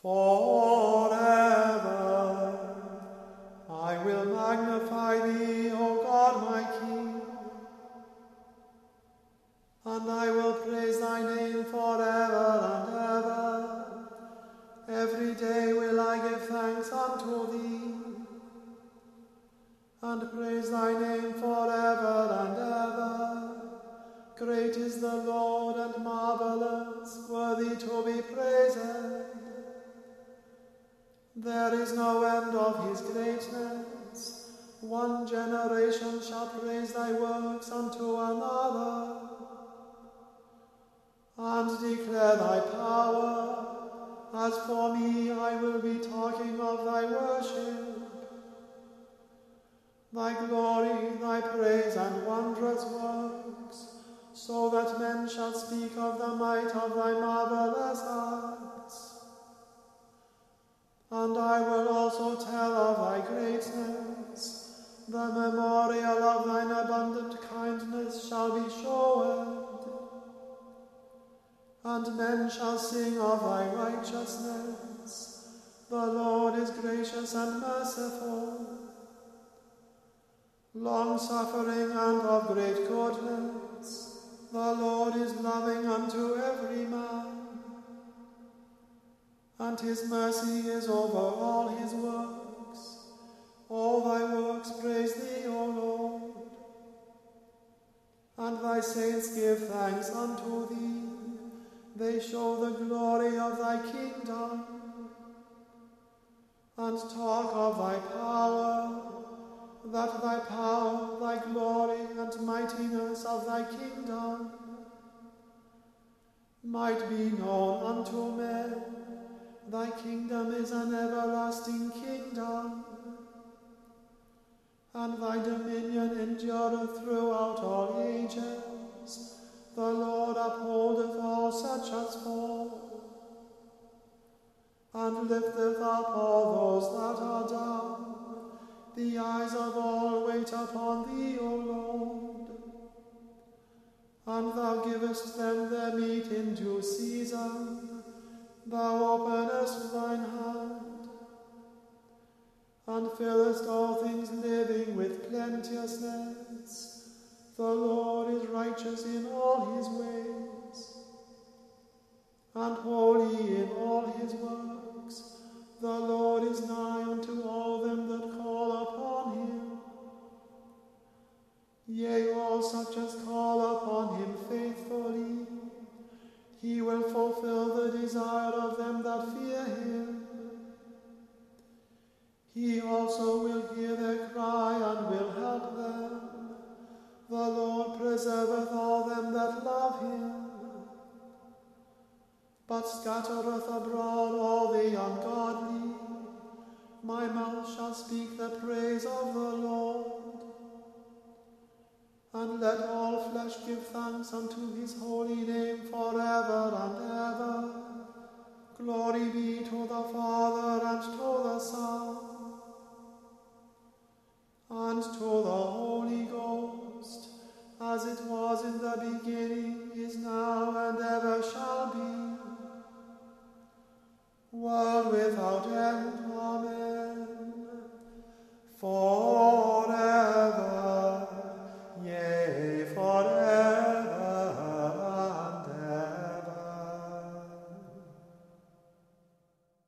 forever. I will magnify thee, O God, my King, and I will praise thy name forever and ever. Every day will I give thanks unto thee, and praise thy name forever and ever. Great is the Lord and marvelous, worthy to be praised. There is no end of his greatness. One generation shall praise thy works unto another, and declare thy power. As for me, I will be talking of thy worship, thy glory, thy praise, and wondrous works, so that men shall speak of the might of thy marvelous acts. And I will also tell of thy greatness. The memorial of thine abundant kindness shall be showed, and men shall sing of thy righteousness. The Lord is gracious and merciful, long-suffering and of great goodness. The Lord is loving unto every man, and his mercy is over all his works. All thy works praise thee, O Lord, and thy saints give thanks unto thee. They show the glory of thy kingdom, and talk of thy power, that thy power, thy glory, and mightiness of thy kingdom might be known unto men. Thy kingdom is an everlasting kingdom, and thy dominion endureth throughout all ages. The Lord upholdeth all such as fall, and lifteth up all those that are down. The eyes of all wait upon thee, O Lord, and thou givest them their meat in due season. Thou openest thine hand, and fillest all things living with plenteousness. The Lord is righteous in all his ways, and holy in all his works. The Lord is nigh unto all them that call upon him, yea, all such as call upon him faithfully. He will fulfill the desire of them that fear him. He also will hear their cry and will help them. The Lord preserveth all them that love him, but scattereth abroad all the ungodly. My mouth shall speak the praise of the Lord. And let all flesh give thanks unto his holy name forever and ever. Glory be to the Father, and to the Son, and to the Holy Ghost, as it was in the beginning, is now, and ever shall be, world without end.